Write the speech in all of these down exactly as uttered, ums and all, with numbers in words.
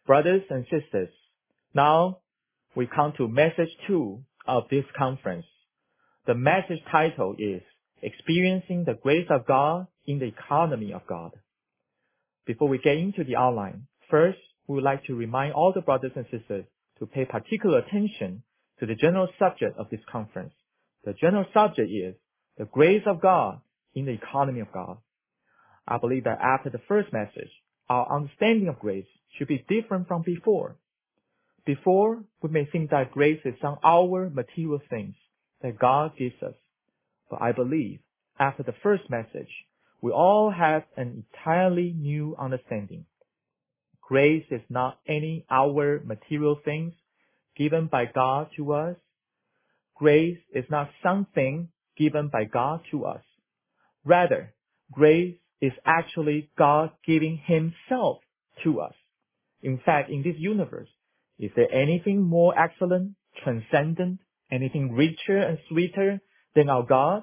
Brothers and sisters, now we come to message two of this conference. The message title is Experiencing the Grace of God in the Economy of God. Before we get into the outline, first, we would like to remind all the brothers and sisters to pay particular attention to the general subject of this conference. The general subject is the grace of God in the economy of God. I believe that after the first message, our understanding of grace should be different from before. Before, we may think that grace is some our material things that God gives us. But I believe after the first message, we all have an entirely new understanding. Grace is not any our material things given by God to us. Grace is not something given by God to us. Rather, grace is actually God giving Himself to us. In fact, in this universe, is there anything more excellent, transcendent, anything richer and sweeter than our God?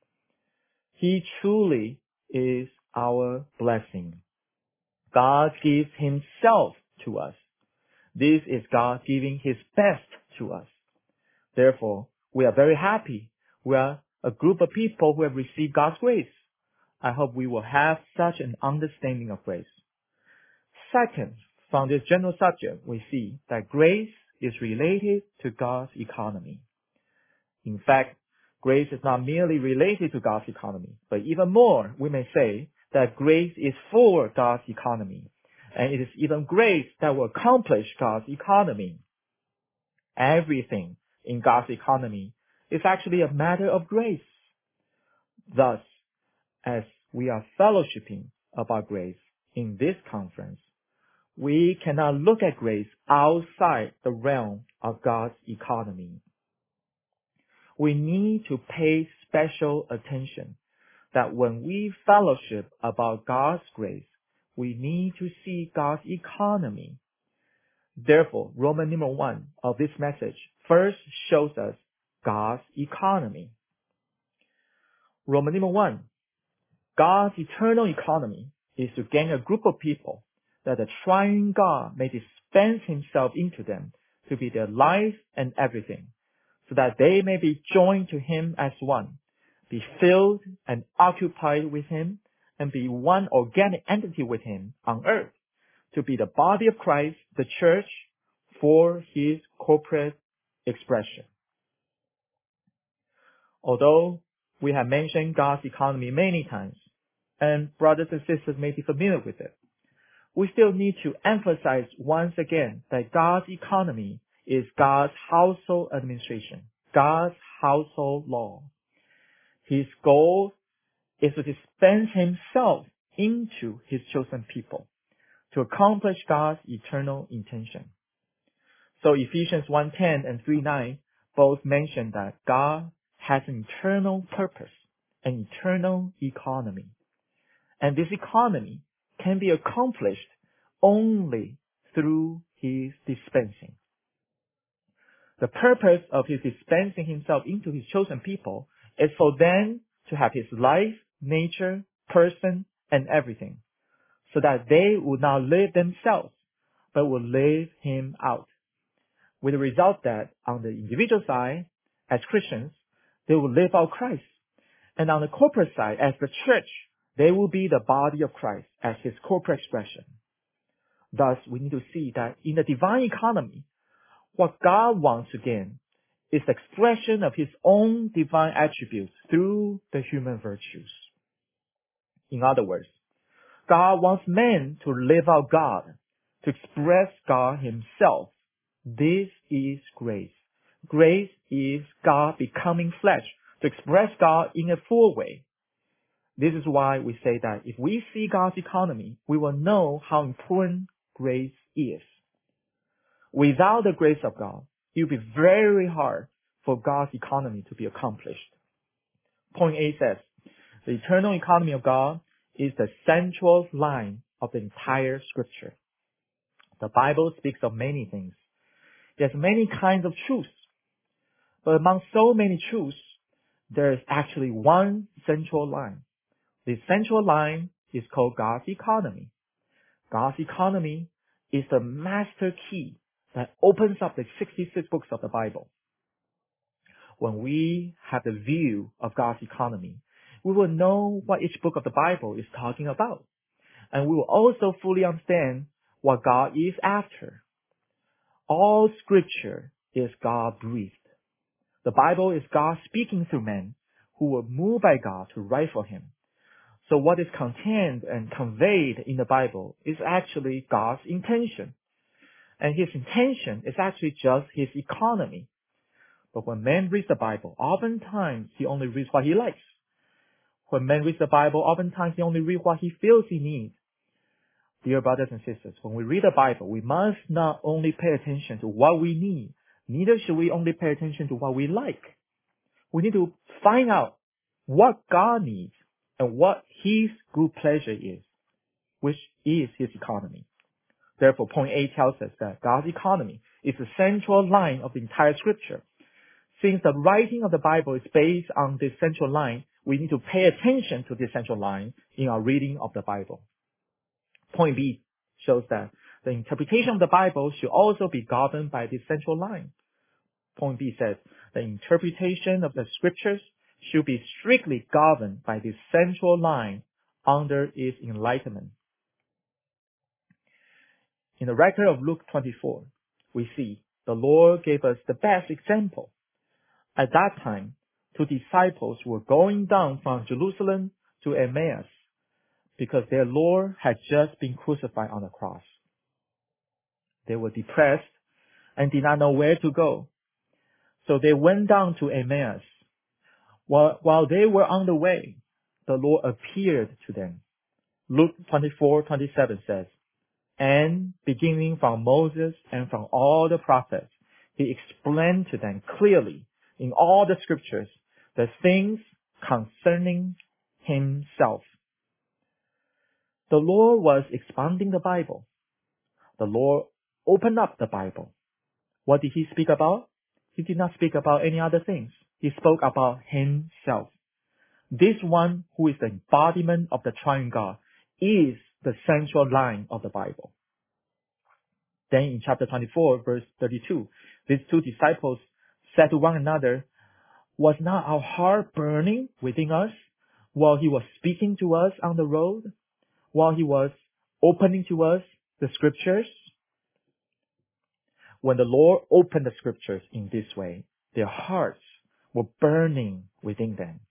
He truly is our blessing. God gives Himself to us. This is God giving His best to us. Therefore, we are very happy. We are a group of people who have received God's grace. I hope we will have such an understanding of grace. Second, from this general subject, we see that grace is related to God's economy. In fact, grace is not merely related to God's economy, but even more, we may say that grace is for God's economy, and it is even grace that will accomplish God's economy. Everything in God's economy is actually a matter of grace. Thus, as we are fellowshipping about grace in this conference, we cannot look at grace outside the realm of God's economy. We need to pay special attention that when we fellowship about God's grace, we need to see God's economy. Therefore, Roman number one of this message first shows us God's economy. Roman number one, God's eternal economy is to gain a group of people that the triune God may dispense Himself into them to be their life and everything, so that they may be joined to Him as one, be filled and occupied with Him, and be one organic entity with Him on earth, to be the body of Christ, the church, for His corporate expression. Although we have mentioned God's economy many times, and brothers and sisters may be familiar with it, we still need to emphasize once again that God's economy is God's household administration, God's household law. His goal is to dispense Himself into His chosen people to accomplish God's eternal intention. So Ephesians one ten and three nine both mention that God has an eternal purpose, an eternal economy. And this economy can be accomplished only through His dispensing. The purpose of His dispensing Himself into His chosen people is for them to have His life, nature, person, and everything, so that they would not live themselves, but will live Him out. With the result that on the individual side, as Christians, they will live out Christ. And on the corporate side, as the church, they will be the body of Christ as His corporate expression. Thus, we need to see that in the divine economy, what God wants again is the expression of His own divine attributes through the human virtues. In other words, God wants men to live out God, to express God Himself. This is grace. Grace is God becoming flesh, to express God in a full way. This is why we say that if we see God's economy, we will know how important grace is. Without the grace of God, it will be very hard for God's economy to be accomplished. Point A says, the eternal economy of God is the central line of the entire Scripture. The Bible speaks of many things. There's many kinds of truths. But among so many truths, there is actually one central line. This central line is called God's economy. God's economy is the master key that opens up the sixty-six books of the Bible. When we have the view of God's economy, we will know what each book of the Bible is talking about. And we will also fully understand what God is after. All scripture is God-breathed. The Bible is God speaking through men who were moved by God to write for Him. So what is contained and conveyed in the Bible is actually God's intention. And His intention is actually just His economy. But when man reads the Bible, oftentimes he only reads what he likes. When man reads the Bible, oftentimes he only reads what he feels he needs. Dear brothers and sisters, when we read the Bible, we must not only pay attention to what we need, neither should we only pay attention to what we like. We need to find out what God needs and what His good pleasure is, which is His economy. Therefore, point A tells us that God's economy is the central line of the entire scripture. Since the writing of the Bible is based on this central line, we need to pay attention to this central line in our reading of the Bible. Point B shows that the interpretation of the Bible should also be governed by this central line. Point B says the interpretation of the scriptures should be strictly governed by this central line under its enlightenment. In the record of Luke twenty-four, we see the Lord gave us the best example. At that time, two disciples were going down from Jerusalem to Emmaus because their Lord had just been crucified on the cross. They were depressed and did not know where to go. So they went down to Emmaus. While, while they were on the way, the Lord appeared to them. Luke twenty-four twenty-seven says, and beginning from Moses and from all the prophets, He explained to them clearly in all the scriptures the things concerning Himself. The Lord was expounding the Bible. The Lord opened up the Bible. What did He speak about? He did not speak about any other things. He spoke about Himself. This one who is the embodiment of the triune God is the central line of the Bible. Then in chapter twenty-four, verse thirty-two, these two disciples said to one another, was not our heart burning within us while He was speaking to us on the road, while He was opening to us the scriptures? When the Lord opened the scriptures in this way, their hearts were burning within them.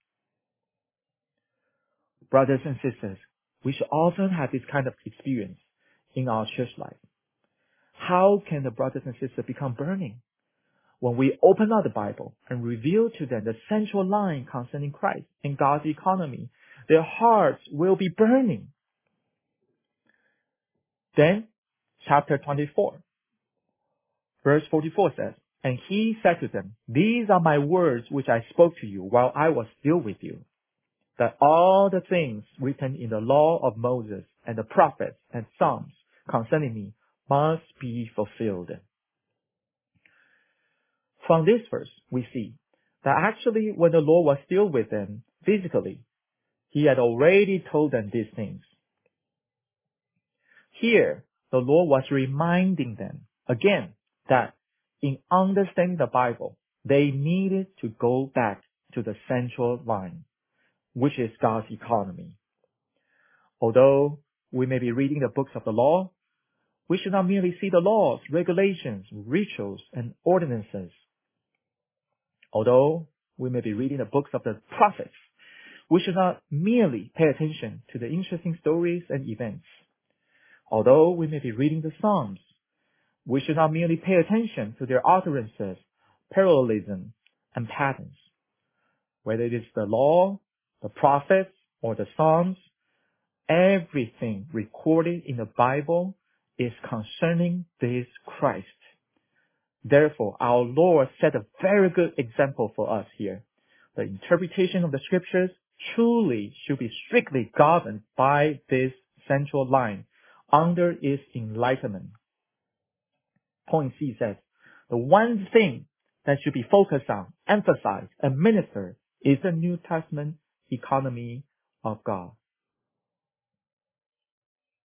Brothers and sisters, we should often have this kind of experience in our church life. How can the brothers and sisters become burning? When we open up the Bible and reveal to them the central line concerning Christ and God's economy, their hearts will be burning. Then, chapter twenty-four, verse forty-four says, and He said to them, these are my words which I spoke to you while I was still with you, that all the things written in the law of Moses and the prophets and Psalms concerning me must be fulfilled. From this verse, we see that actually when the Lord was still with them physically, He had already told them these things. Here, the Lord was reminding them again that in understanding the Bible, they needed to go back to the central line, which is God's economy. Although we may be reading the books of the law, we should not merely see the laws, regulations, rituals, and ordinances. Although we may be reading the books of the prophets, we should not merely pay attention to the interesting stories and events. Although we may be reading the Psalms, we should not merely pay attention to their utterances, parallelism, and patterns. Whether it is the law, the prophets, or the Psalms, everything recorded in the Bible is concerning this Christ. Therefore, our Lord set a very good example for us here. The interpretation of the scriptures truly should be strictly governed by this central line under its enlightenment. Point C says, the one thing that should be focused on, emphasized, and ministered is the New Testament economy of God.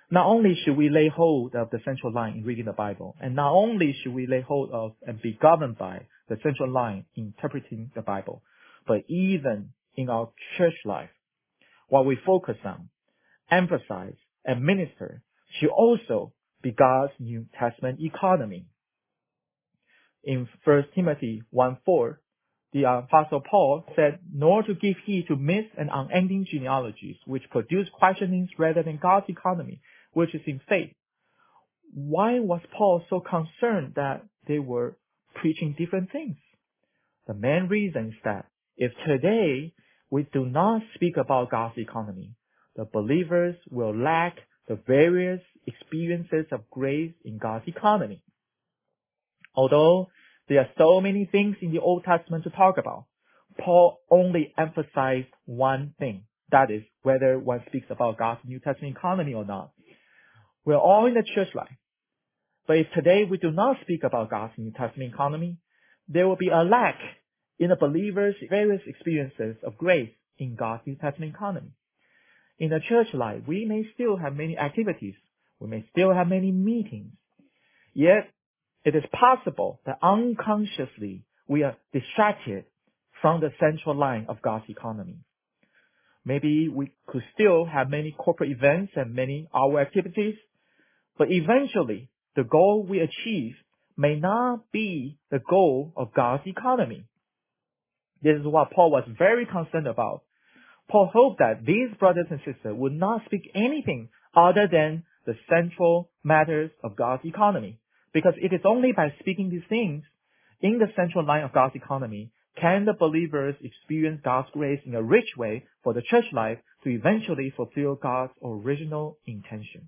Not only should we lay hold of the central line in reading the Bible, and not only should we lay hold of and be governed by the central line in interpreting the Bible, but even in our church life, what we focus on, emphasize, and minister should also be God's New Testament economy. In First Timothy one four, the Apostle Paul said, "Nor to give heed to myths and unending genealogies, which produce questionings rather than God's economy, which is in faith." Why was Paul so concerned that they were preaching different things? The main reason is that if today we do not speak about God's economy, the believers will lack the various experiences of grace in God's economy. Although there are so many things in the Old Testament to talk about, Paul only emphasized one thing. That is, whether one speaks about God's New Testament economy or not. We're all in the church life. But if today we do not speak about God's New Testament economy, there will be a lack in the believers' various experiences of grace in God's New Testament economy. In the church life, we may still have many activities. We may still have many meetings. Yet, it is possible that unconsciously we are distracted from the central line of God's economy. Maybe we could still have many corporate events and many hour activities, but eventually the goal we achieve may not be the goal of God's economy. This is what Paul was very concerned about. Paul hoped that these brothers and sisters would not speak anything other than the central matters of God's economy, because it is only by speaking these things in the central line of God's economy can the believers experience God's grace in a rich way for the church life to eventually fulfill God's original intention.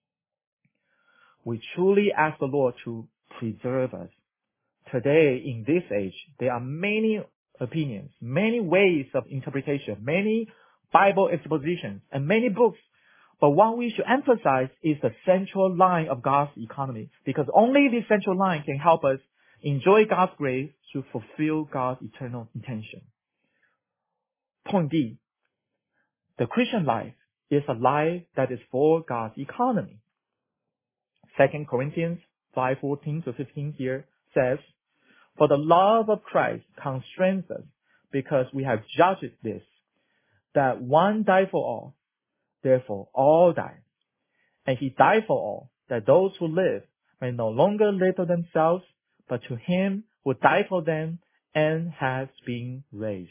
We truly ask the Lord to preserve us. Today, in this age, there are many opinions, many ways of interpretation, many Bible expositions, and many books. But what we should emphasize is the central line of God's economy, because only this central line can help us enjoy God's grace to fulfill God's eternal intention. Point D. The Christian life is a life that is for God's economy. Second Corinthians five fourteen to fifteen here says, "For the love of Christ constrains us, because we have judged this, that one died for all, therefore all died. And he died for all, that those who live may no longer live for themselves, but to him who died for them and has been raised."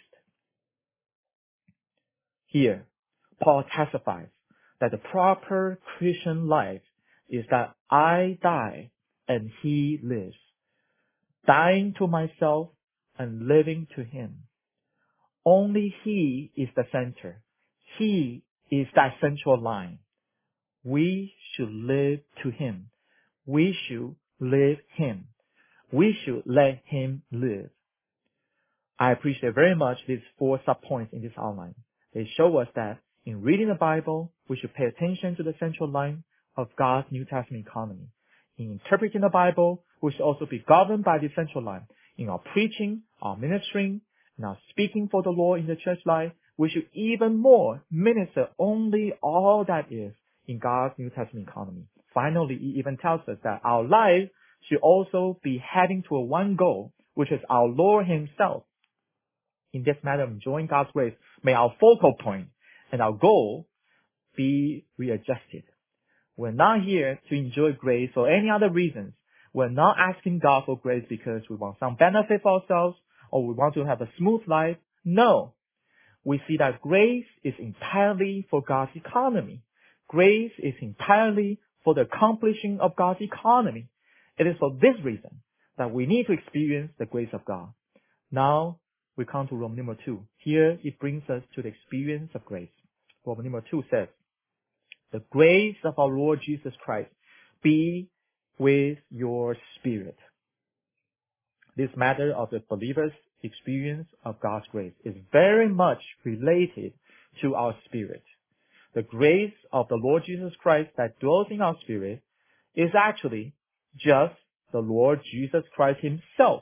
Here, Paul testifies that the proper Christian life is that I die and he lives, dying to myself and living to him. Only he is the center. He is that central line. We should live to him. We should live him. We should let him live. I appreciate very much these four sub-points in this outline. They show us that in reading the Bible, we should pay attention to the central line of God's New Testament economy. In interpreting the Bible, we should also be governed by the central line. In our preaching, our ministering, and our speaking for the Lord in the church life, we should even more minister only all that is in God's New Testament economy. Finally, it even tells us that our life should also be heading to a one goal, which is our Lord himself. In this matter of enjoying God's grace, may our focal point and our goal be readjusted. We're not here to enjoy grace for any other reasons. We're not asking God for grace because we want some benefit for ourselves or we want to have a smooth life. No. We see that grace is entirely for God's economy. Grace is entirely for the accomplishing of God's economy. It is for this reason that we need to experience the grace of God. Now, we come to Roman number two. Here, it brings us to the experience of grace. Roman number two says, "The grace of our Lord Jesus Christ be with your spirit." This matter of the believer's experience of God's grace is very much related to our spirit. The grace of the Lord Jesus Christ that dwells in our spirit is actually just the Lord Jesus Christ himself.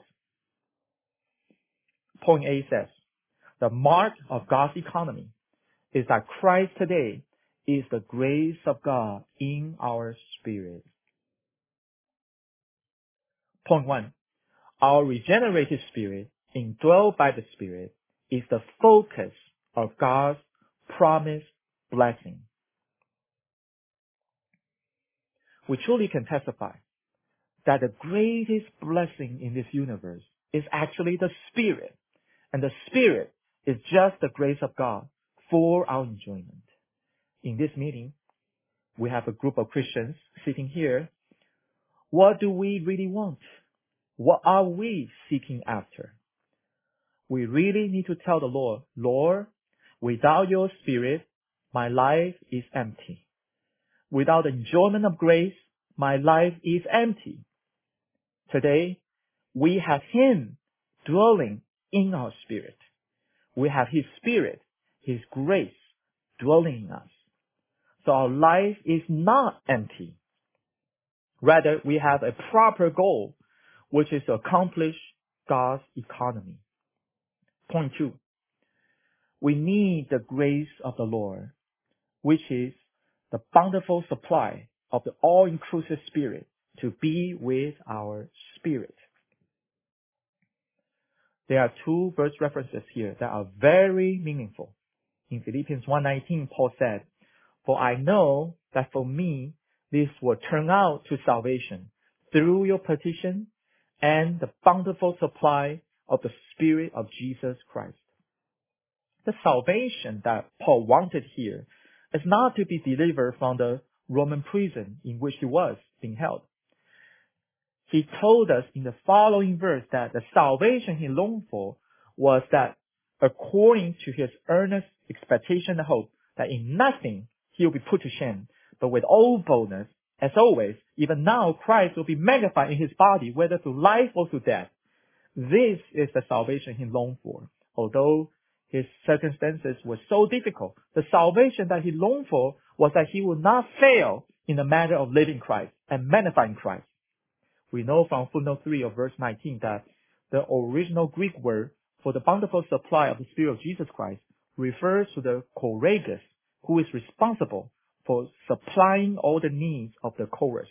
Point A says, the mark of God's economy is that Christ today is the grace of God in our spirit. Point one. Our regenerated spirit, indwelt by the Spirit, is the focus of God's promised blessing. We truly can testify that the greatest blessing in this universe is actually the Spirit, and the Spirit is just the grace of God for our enjoyment. In this meeting, we have a group of Christians sitting here. What do we really want? What are we seeking after? We really need to tell the Lord, Lord, without your Spirit, my life is empty. Without the enjoyment of grace, my life is empty. Today, we have Him dwelling in our spirit. We have His Spirit, His grace dwelling in us. So our life is not empty. Rather, we have a proper goal, which is to accomplish God's economy. Point two. We need the grace of the Lord, which is the bountiful supply of the all-inclusive Spirit to be with our spirit. There are two verse references here that are very meaningful. In Philippians one nineteen, Paul said, "For I know that for me this will turn out to salvation through your petition and the bountiful supply of the Spirit of Jesus Christ." The salvation that Paul wanted here is not to be delivered from the Roman prison in which he was being held. He told us in the following verse that the salvation he longed for was that according to his earnest expectation and hope that in nothing he will be put to shame, but with all boldness, as always, even now Christ will be magnified in his body, whether through life or through death. This is the salvation he longed for. Although his circumstances were so difficult, the salvation that he longed for was that he would not fail in the matter of living Christ and magnifying Christ. We know from footnote three of verse nineteen that the original Greek word for the bountiful supply of the Spirit of Jesus Christ refers to the choragus, who is responsible for supplying all the needs of the chorus.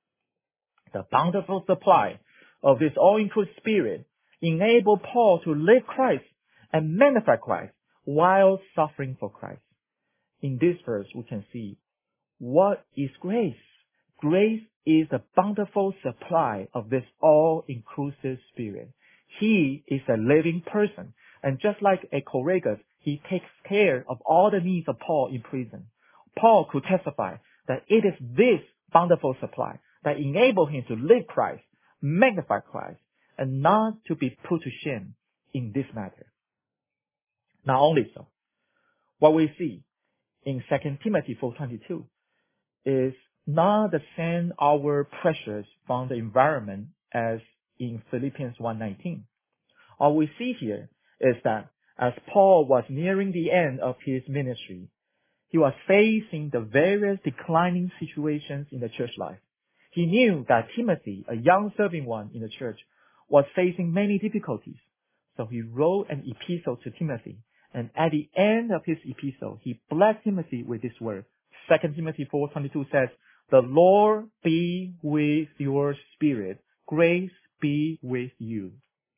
The bountiful supply of this all-inclusive Spirit enabled Paul to live Christ and magnify Christ while suffering for Christ. In this verse, we can see what is grace. Grace is the bountiful supply of this all-inclusive Spirit. He is a living person, and just like a choragus, he takes care of all the needs of Paul in prison. Paul could testify that it is this bountiful supply that enabled him to live Christ, magnify Christ, and not to be put to shame in this matter. Not only so, what we see in Second Timothy four twenty-two is not the same outward pressures from the environment as in Philippians one nineteen. All we see here is that as Paul was nearing the end of his ministry, he was facing the various declining situations in the church life. He knew that Timothy, a young serving one in the church, was facing many difficulties. So he wrote an epistle to Timothy, and at the end of his epistle, he blessed Timothy with this word. Second Timothy four twenty-two says, "The Lord be with your spirit. Grace be with you."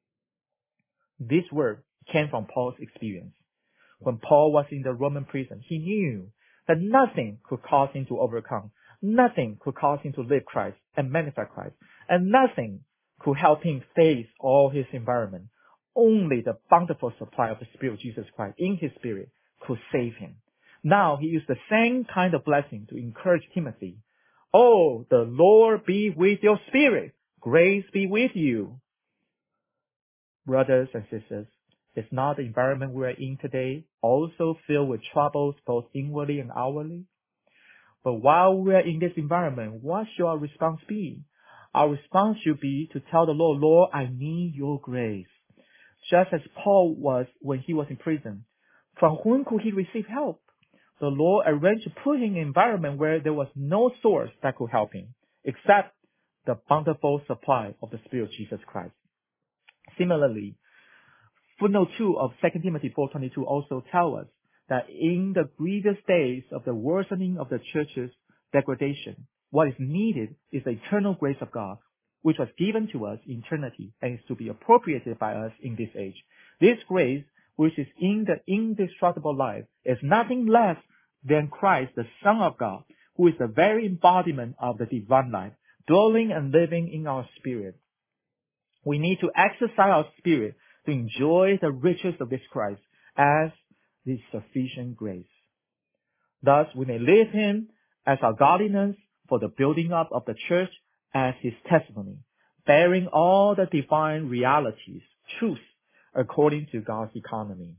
This word came from Paul's experience. When Paul was in the Roman prison, he knew that nothing could cause him to overcome. Nothing could cause him to live Christ and magnify Christ. And nothing could help him face all his environment. Only the bountiful supply of the Spirit of Jesus Christ in his spirit could save him. Now he used the same kind of blessing to encourage Timothy. "Oh, the Lord be with your spirit. Grace be with you." Brothers and sisters, is not the environment we are in today also filled with troubles both inwardly and outwardly? But while we are in this environment, what should our response be? Our response should be to tell the Lord, "Lord, I need your grace." Just as Paul was when he was in prison. From whom could he receive help? The Lord arranged to put him in an environment where there was no source that could help him, except the bountiful supply of the Spirit of Jesus Christ. Similarly, footnote two of Second Timothy four twenty-two also tells us that in the grievous days of the worsening of the church's degradation, what is needed is the eternal grace of God, which was given to us in eternity and is to be appropriated by us in this age. This grace, which is in the indestructible life, is nothing less than Christ, the Son of God, who is the very embodiment of the divine life, dwelling and living in our spirit. We need to exercise our spirit to enjoy the riches of this Christ as the sufficient grace. Thus, we may live Him as our godliness for the building up of the church as His testimony, bearing all the divine realities, truths, according to God's economy.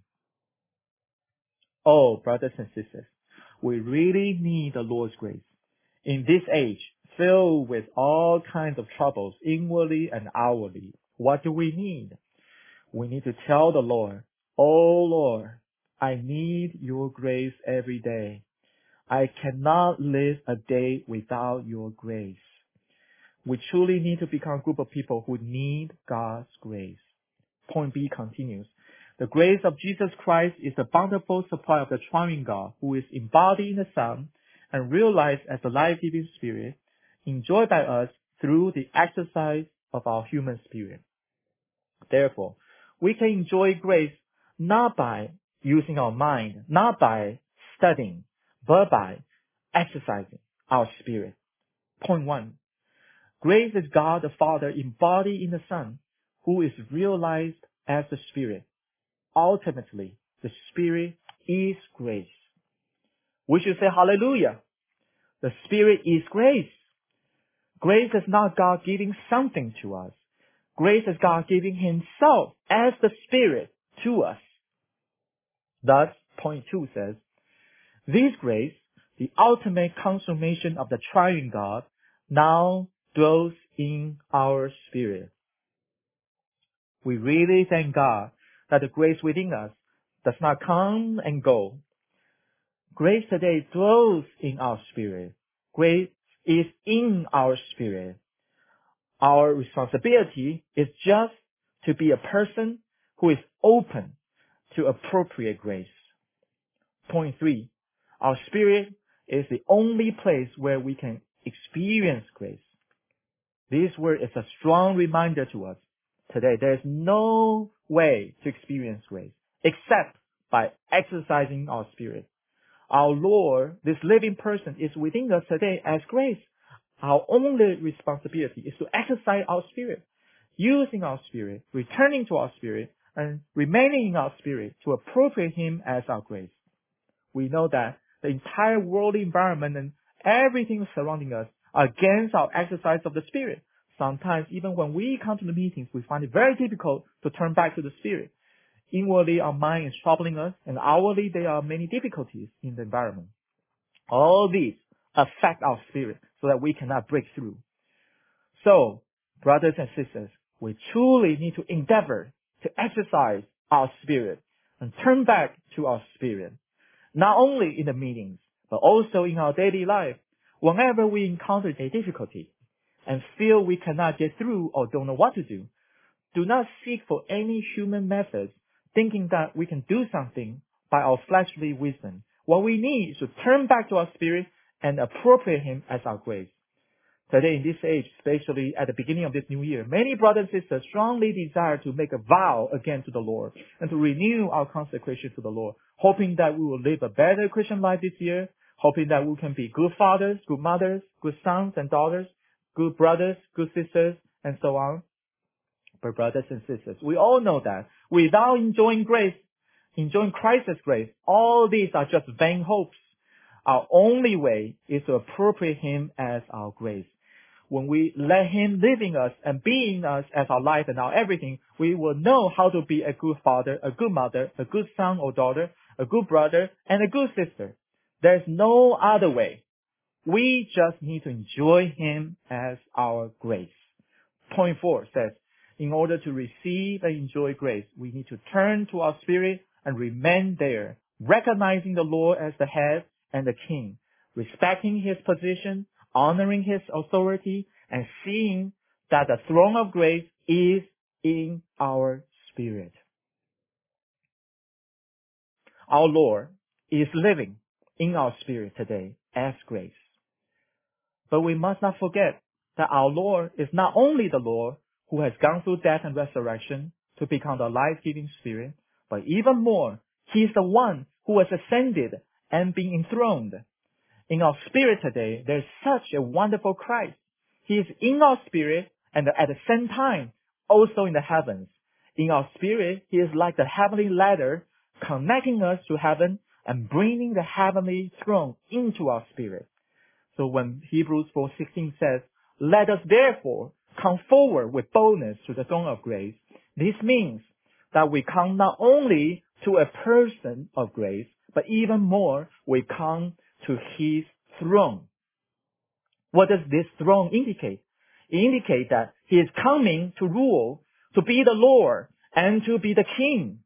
Oh, brothers and sisters, we really need the Lord's grace. In this age, filled with all kinds of troubles, inwardly and outwardly, what do we need? We need to tell the Lord, "Oh Lord, I need your grace every day. I cannot live a day without your grace." We truly need to become a group of people who need God's grace. Point B continues. The grace of Jesus Christ is the bountiful supply of the triune God, who is embodied in the Son and realized as the life-giving Spirit, enjoyed by us through the exercise of our human spirit. Therefore, we can enjoy grace not by using our mind, not by studying, but by exercising our spirit. Point one. Grace is God the Father embodied in the Son, who is realized as the Spirit. Ultimately, the Spirit is grace. We should say hallelujah. The Spirit is grace. Grace is not God giving something to us. Grace is God giving Himself as the Spirit to us. Thus, point two says, this grace, the ultimate consummation of the triune God, now dwells in our spirit. We really thank God that the grace within us does not come and go. Grace today dwells in our spirit. Grace is in our spirit. Our responsibility is just to be a person who is open to appropriate grace. Point three, our spirit is the only place where we can experience grace. This word is a strong reminder to us. Today, there is no way to experience grace except by exercising our spirit. Our Lord, this living person, is within us today as grace. Our only responsibility is to exercise our spirit, using our spirit, returning to our spirit, and remaining in our spirit to appropriate Him as our grace. We know that the entire worldly environment and everything surrounding us are against our exercise of the Spirit. Sometimes, even when we come to the meetings, we find it very difficult to turn back to the Spirit. Inwardly, our mind is troubling us, and outwardly, there are many difficulties in the environment. All these affect our spirit so that we cannot break through. So, brothers and sisters, we truly need to endeavor to exercise our spirit and turn back to our spirit. Not only in the meetings, but also in our daily life. Whenever we encounter a difficulty and feel we cannot get through or don't know what to do, do not seek for any human methods, thinking that we can do something by our fleshly wisdom. What we need is to turn back to our spirit and appropriate Him as our grace. Today, in this age, especially at the beginning of this new year, many brothers and sisters strongly desire to make a vow again to the Lord and to renew our consecration to the Lord, hoping that we will live a better Christian life this year, hoping that we can be good fathers, good mothers, good sons and daughters, good brothers, good sisters, and so on. But brothers and sisters, we all know that without enjoying grace, enjoying Christ's grace, all these are just vain hopes. Our only way is to appropriate Him as our grace. When we let Him live in us and be in us as our life and our everything, we will know how to be a good father, a good mother, a good son or daughter, a good brother, and a good sister. There's no other way. We just need to enjoy Him as our grace. Point four says, in order to receive and enjoy grace, we need to turn to our spirit and remain there, recognizing the Lord as the head and the King, respecting His position, honoring His authority, and seeing that the throne of grace is in our spirit. Our Lord is living in our spirit today as grace. But we must not forget that our Lord is not only the Lord who has gone through death and resurrection to become the life-giving Spirit, but even more, He is the one who has ascended and been enthroned. In our spirit today, there is such a wonderful Christ. He is in our spirit and at the same time also in the heavens. In our spirit, He is like the heavenly ladder connecting us to heaven and bringing the heavenly throne into our spirit. So when Hebrews four sixteen says, "Let us therefore come forward with boldness to the throne of grace," this means that we come not only to a person of grace, but even more, we come to His throne. What does this throne indicate? It indicates that He is coming to rule, to be the Lord, and to be the King.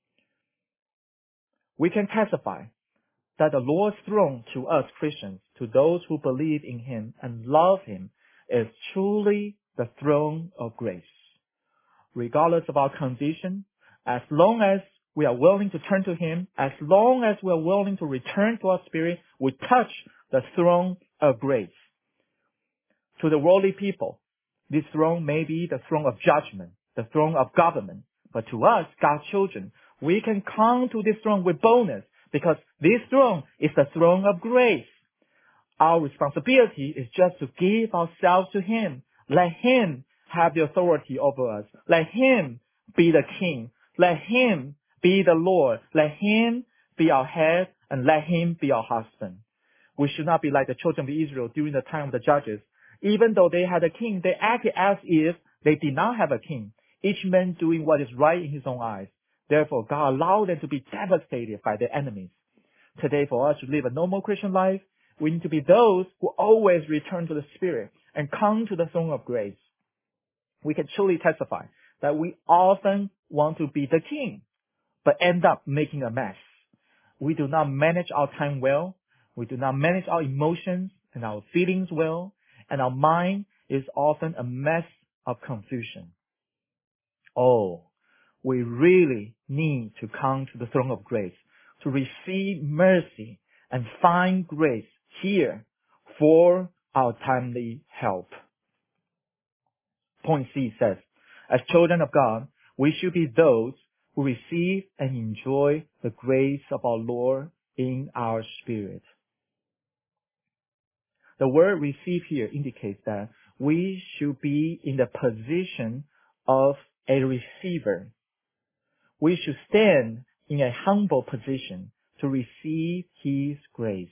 We can testify that the Lord's throne to us Christians, to those who believe in Him and love Him, is truly the throne of grace. Regardless of our condition, as long as we are willing to turn to Him, as long as we are willing to return to our spirit, we touch the throne of grace. To the worldly people, this throne may be the throne of judgment, the throne of government. But to us, God's children, we can come to this throne with boldness because this throne is the throne of grace. Our responsibility is just to give ourselves to Him. Let Him have the authority over us. Let Him be the King. Let Him be the Lord. Let Him be our head and let Him be our husband. We should not be like the children of Israel during the time of the judges. Even though they had a king, they acted as if they did not have a king, each man doing what is right in his own eyes. Therefore, God allowed them to be devastated by their enemies. Today, for us to live a normal Christian life, we need to be those who always return to the Spirit and come to the throne of grace. We can truly testify that we often want to be the king, but end up making a mess. We do not manage our time well. We do not manage our emotions and our feelings well. And our mind is often a mess of confusion. Oh, we really need to come to the throne of grace to receive mercy and find grace here for our timely help. Point C says, as children of God, we should be those who receive and enjoy the grace of our Lord in our spirit. The word receive here indicates that we should be in the position of a receiver. We should stand in a humble position to receive His grace.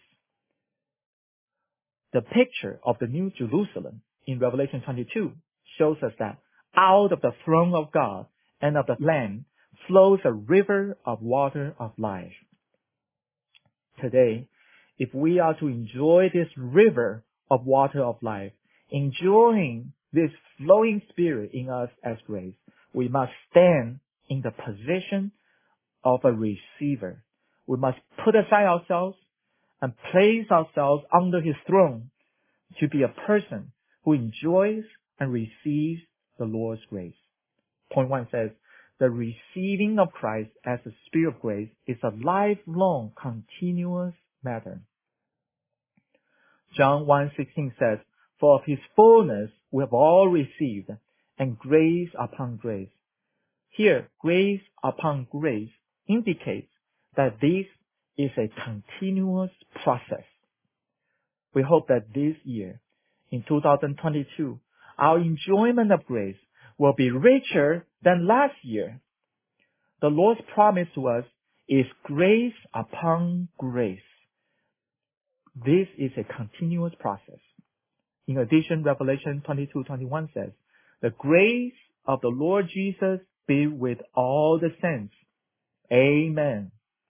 The picture of the New Jerusalem in Revelation twenty-two shows us that out of the throne of God and of the Lamb flows a river of water of life. Today, if we are to enjoy this river of water of life, enjoying this flowing spirit in us as grace, we must stand in the position of a receiver. We must put aside ourselves and place ourselves under His throne to be a person who enjoys and receives the Lord's grace. Point one says, the receiving of Christ as the Spirit of grace is a lifelong, continuous matter. John one sixteen says, for of His fullness we have all received, and grace upon grace. Here, grace upon grace indicates that this is a continuous process. We hope that this year, in two thousand twenty-two, our enjoyment of grace will be richer than last year. The Lord's promise to us is grace upon grace. This is a continuous process. In addition, Revelation twenty-two twenty-one says, the grace of the Lord Jesus be with all the saints. Amen.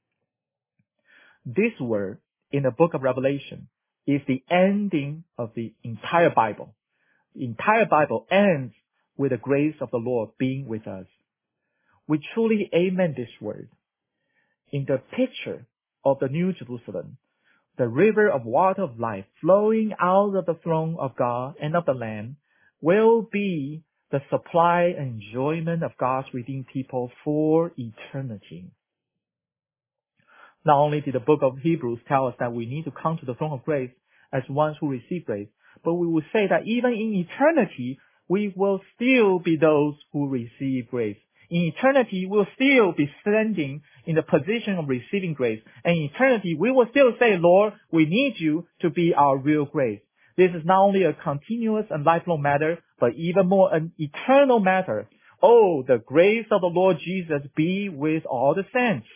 This word in the book of Revelation is the ending of the entire Bible. The entire Bible ends with the grace of the Lord being with us. We truly amen this word. In the picture of the New Jerusalem, the river of water of life flowing out of the throne of God and of the Lamb will be the supply and enjoyment of God's redeemed people for eternity. Not only did the book of Hebrews tell us that we need to come to the throne of grace as ones who receive grace, but we would say that even in eternity, we will still be those who receive grace. In eternity, we'll still be standing in the position of receiving grace. And in eternity, we will still say, Lord, we need you to be our real grace. This is not only a continuous and lifelong matter, but even more an eternal matter. Oh, the grace of the Lord Jesus be with all the saints.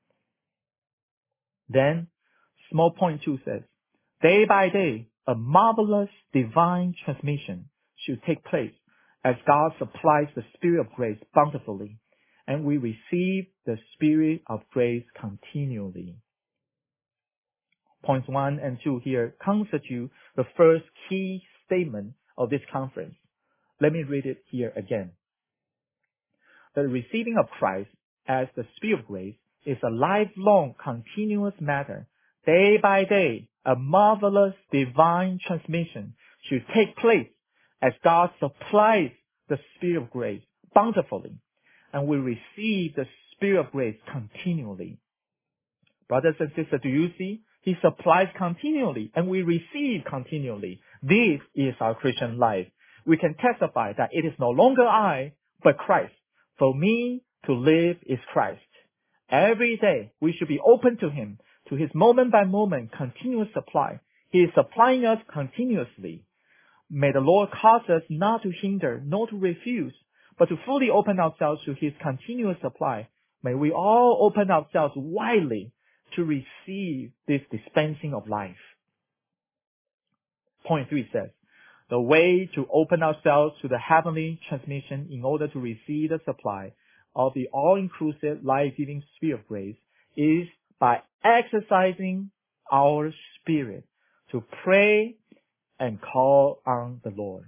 Then, small point two says, day by day, a marvelous divine transmission should take place as God supplies the Spirit of grace bountifully, and we receive the Spirit of grace continually. Points one and two here constitute the first key statement of this conference. Let me read it here again. The receiving of Christ as the Spirit of grace is a lifelong, continuous matter. Day by day, a marvelous divine transmission should take place as God supplies the Spirit of grace bountifully, and we receive the Spirit of grace continually. Brothers and sisters, do you see? He supplies continually, and we receive continually. This is our Christian life. We can testify that it is no longer I, but Christ. For me to live is Christ. Every day, we should be open to Him, to His moment-by-moment continuous supply. He is supplying us continuously. May the Lord cause us not to hinder, nor to refuse, but to fully open ourselves to His continuous supply. May we all open ourselves widely to receive this dispensing of life. Point three says, the way to open ourselves to the heavenly transmission in order to receive the supply of the all-inclusive life-giving Spirit of grace is by exercising our spirit to pray and call on the Lord.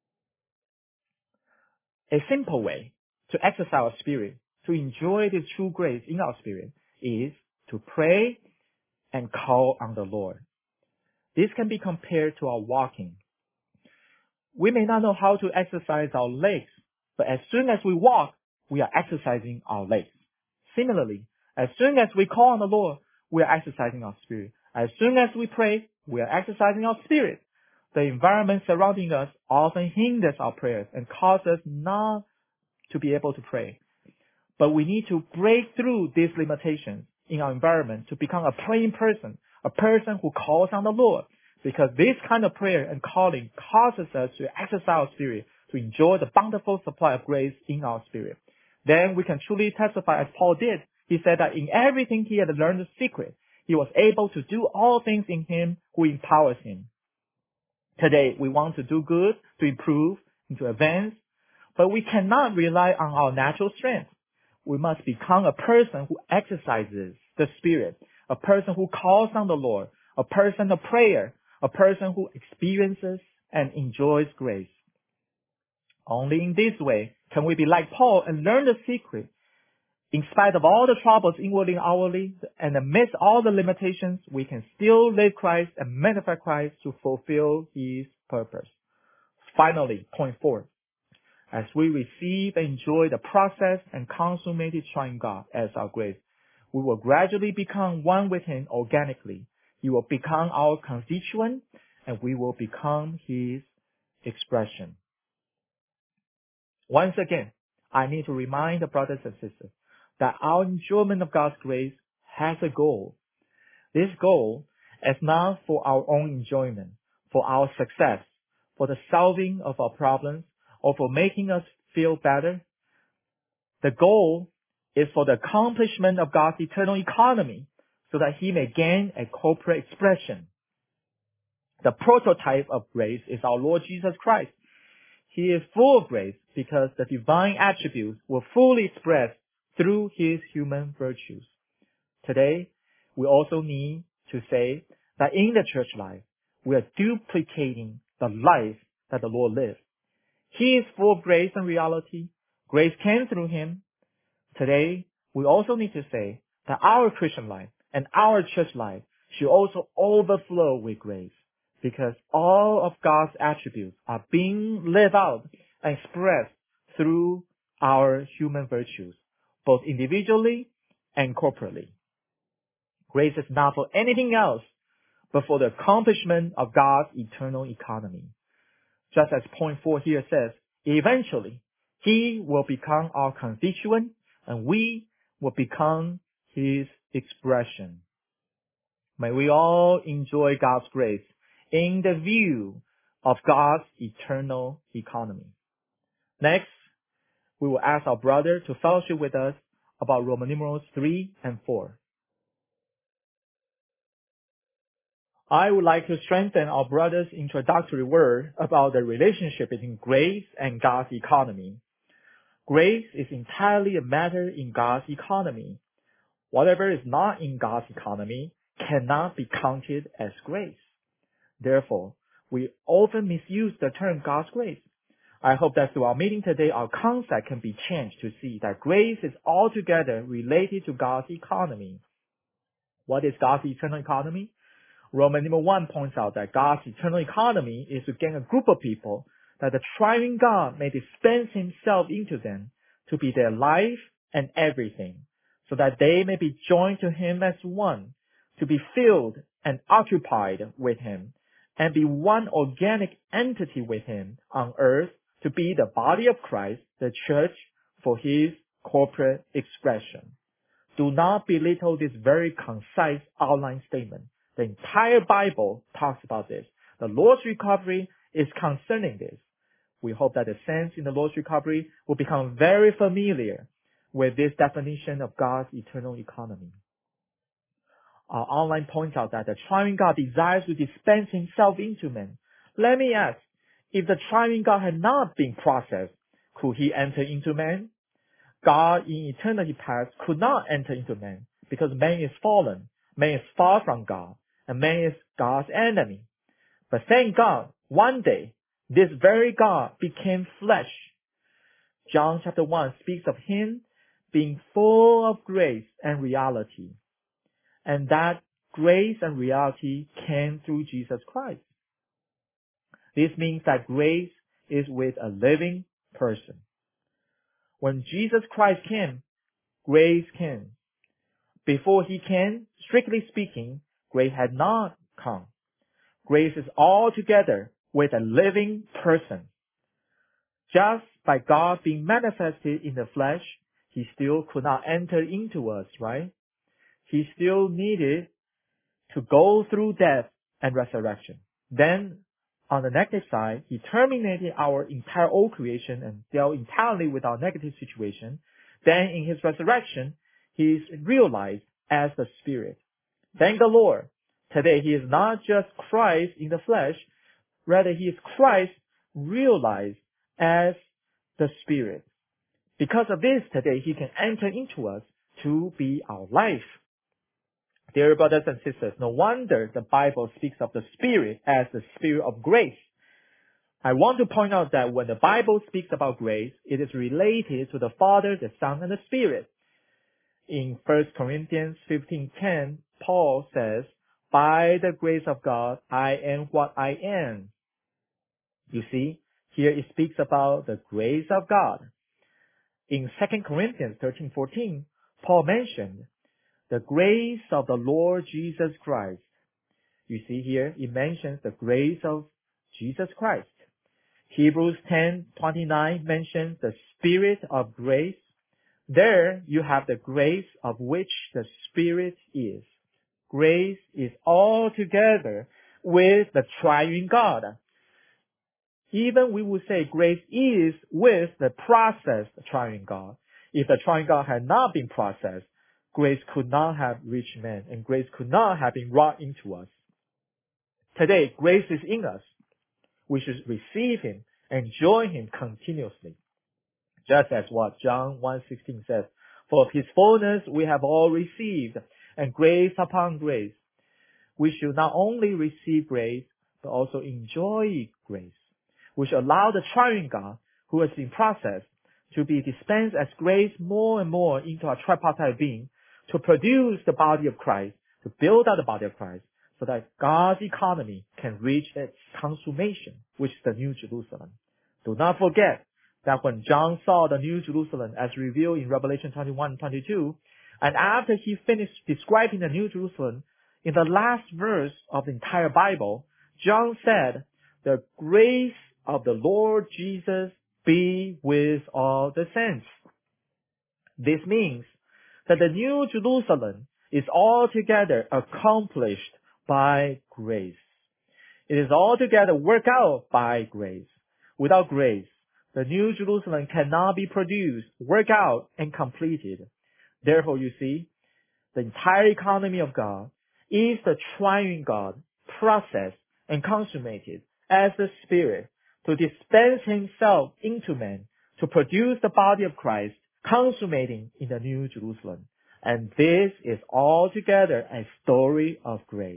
A simple way to exercise our spirit, to enjoy this true grace in our spirit, is to pray and call on the Lord. This can be compared to our walking. We may not know how to exercise our legs, but as soon as we walk, we are exercising our legs. Similarly, as soon as we call on the Lord, we are exercising our spirit. As soon as we pray, we are exercising our spirit. The environment surrounding us often hinders our prayers and causes us not to be able to pray. But we need to break through these limitations in our environment to become a praying person, a person who calls on the Lord, because this kind of prayer and calling causes us to exercise our spirit, to enjoy the bountiful supply of grace in our spirit. Then we can truly testify as Paul did. He said that in everything he had learned the secret, he was able to do all things in Him who empowers him. Today, we want to do good, to improve, and to advance, but we cannot rely on our natural strength. We must become a person who exercises the Spirit, a person who calls on the Lord, a person of prayer, a person who experiences and enjoys grace. Only in this way can we be like Paul and learn the secret. In spite of all the troubles inwardly and outwardly, and amidst all the limitations, we can still live Christ and manifest Christ to fulfill His purpose. Finally, point four. As we receive and enjoy the process and consummated triune God as our grace, we will gradually become one with Him organically. He will become our constituent, and we will become His expression. Once again, I need to remind the brothers and sisters that our enjoyment of God's grace has a goal. This goal is not for our own enjoyment, for our success, for the solving of our problems, or for making us feel better. The goal is for the accomplishment of God's eternal economy, so that He may gain a corporate expression. The prototype of grace is our Lord Jesus Christ. He is full of grace because the divine attributes were fully expressed through His human virtues. Today, we also need to say that in the church life, we are duplicating the life that the Lord lived. He is full of grace and reality. Grace came through Him. Today, we also need to say that our Christian life and our church life should also overflow with grace, because all of God's attributes are being lived out and expressed through our human virtues, both individually and corporately. Grace is not for anything else, but for the accomplishment of God's eternal economy. Just as point four here says, eventually, He will become our constituent, and we will become His expression. May we all enjoy God's grace in the view of God's eternal economy. Next, we will ask our brother to fellowship with us about Roman numerals three and four. I would like to strengthen our brother's introductory word about the relationship between grace and God's economy. Grace is entirely a matter in God's economy. Whatever is not in God's economy cannot be counted as grace. Therefore, we often misuse the term God's grace. I hope that through our meeting today, our concept can be changed to see that grace is altogether related to God's economy. What is God's eternal economy? Roman number one points out that God's eternal economy is to gain a group of people that the triune God may dispense Himself into them to be their life and everything, so that they may be joined to Him as one, to be filled and occupied with Him, and be one organic entity with Him on earth, to be the body of Christ, the church, for His corporate expression. Do not belittle this very concise outline statement. The entire Bible talks about this. The Lord's recovery is concerning this. We hope that the saints in the Lord's recovery will become very familiar with this definition of God's eternal economy. Our outline points out that the triune God desires to dispense Himself into men. Let me ask, if the triune God had not been processed, could He enter into man? God in eternity past could not enter into man because man is fallen, man is far from God, and man is God's enemy. But thank God, one day, this very God became flesh. John chapter one speaks of Him being full of grace and reality. And that grace and reality came through Jesus Christ. This means that grace is with a living person. When Jesus Christ came, grace came. Before He came, strictly speaking, grace had not come. Grace is altogether with a living person. Just by God being manifested in the flesh, He still could not enter into us, right? He still needed to go through death and resurrection. Then, on the negative side, He terminated our entire old creation and dealt entirely with our negative situation. Then, in His resurrection, He is realized as the Spirit. Thank the Lord. Today, He is not just Christ in the flesh, rather He is Christ realized as the Spirit. Because of this, today He can enter into us to be our life. Dear brothers and sisters, no wonder the Bible speaks of the Spirit as the Spirit of grace. I want to point out that when the Bible speaks about grace, it is related to the Father, the Son, and the Spirit. In First Corinthians fifteen ten, Paul says, "By the grace of God, I am what I am." You see, here it speaks about the grace of God. In Second Corinthians thirteen fourteen, Paul mentioned the grace of the Lord Jesus Christ. You see here, it mentions the grace of Jesus Christ. Hebrews ten twenty-nine mentions the Spirit of grace. There you have the grace of which the Spirit is. Grace is all together with the triune God. Even we would say grace is with the processed triune God. If the triune God had not been processed, grace could not have reached man, and grace could not have been wrought into us. Today, grace is in us. We should receive Him, enjoy Him continuously. Just as what John one sixteen says, "For of His fullness we have all received, and grace upon grace." We should not only receive grace, but also enjoy grace. We should allow the triune God, who has been processed, to be dispensed as grace more and more into our tripartite being, to produce the body of Christ, to build out the body of Christ, so that God's economy can reach its consummation, which is the New Jerusalem. Do not forget that when John saw the New Jerusalem as revealed in Revelation twenty-one and twenty-two, And after he finished describing the New Jerusalem, in the last verse of the entire Bible, John said, "The grace of the Lord Jesus be with all the saints." This means that the New Jerusalem is altogether accomplished by grace. It is altogether worked out by grace. Without grace, the New Jerusalem cannot be produced, worked out, and completed. Therefore, you see, the entire economy of God is the triune God processed and consummated as the Spirit to dispense himself into man to produce the body of Christ, consummating in the New Jerusalem. And this is altogether a story of grace.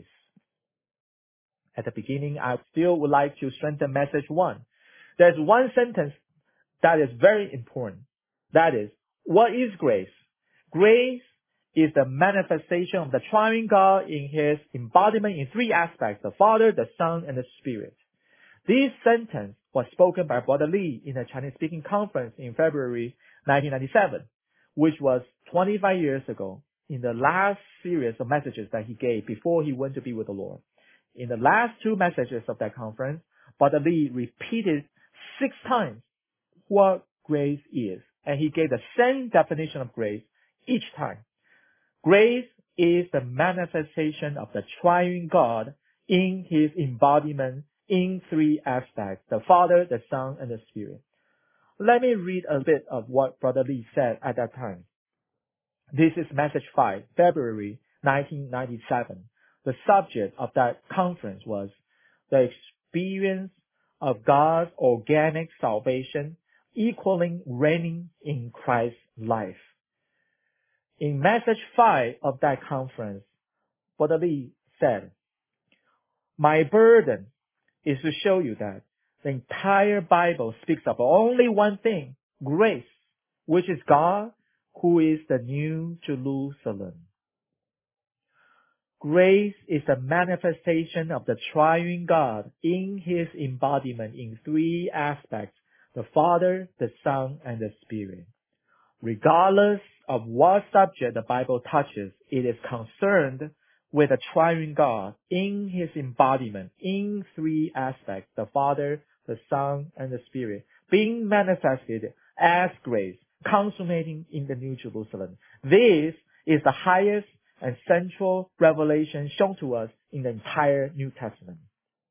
At the beginning, I still would like to strengthen message one. There's one sentence that is very important. That is, what is grace? Grace is the manifestation of the triune God in his embodiment in three aspects, the Father, the Son, and the Spirit. This sentence was spoken by Brother Lee in a Chinese-speaking conference in February nineteen ninety-seven, which was twenty-five years ago, in the last series of messages that he gave before he went to be with the Lord. In the last two messages of that conference, Brother Lee repeated six times what grace is, and he gave the same definition of grace each time. Grace is the manifestation of the triune God in his embodiment in three aspects, the Father, the Son, and the Spirit. Let me read a bit of what Brother Lee said at that time. This is message five, February nineteen ninety-seven. The subject of that conference was the experience of God's organic salvation equaling reigning in Christ's life. In message five of that conference, Brother Lee said, "My burden is to show you that the entire Bible speaks of only one thing, grace, which is God, who is the New Jerusalem. Grace is the manifestation of the triune God in his embodiment in three aspects, the Father, the Son, and the Spirit. Regardless of what subject the Bible touches, it is concerned with the triune God in his embodiment in three aspects, the Father, the Son, and the Spirit, being manifested as grace, consummating in the New Jerusalem. This is the highest and central revelation shown to us in the entire New Testament."